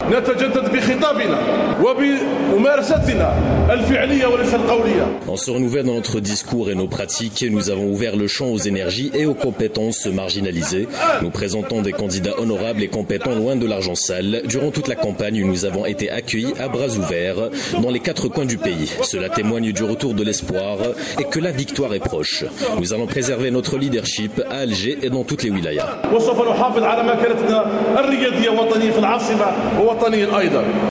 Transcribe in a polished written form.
نتجدد بخطابنا وبممارستنا الفعلية وليس القولية. On se renouvelle dans notre discours et nos pratiques. Nous avons ouvert le champ aux énergies et aux compétences marginalisées. Nous présentons des candidats honorables et compétents loin de l'argent sale. Durant toute la campagne, nous avons été accueillis à bras ouverts dans les 4 coins du pays. Cela témoigne du retour de l'espoir et que la victoire est proche. Nous allons préserver notre leadership à Alger et dans toutes les wilayas.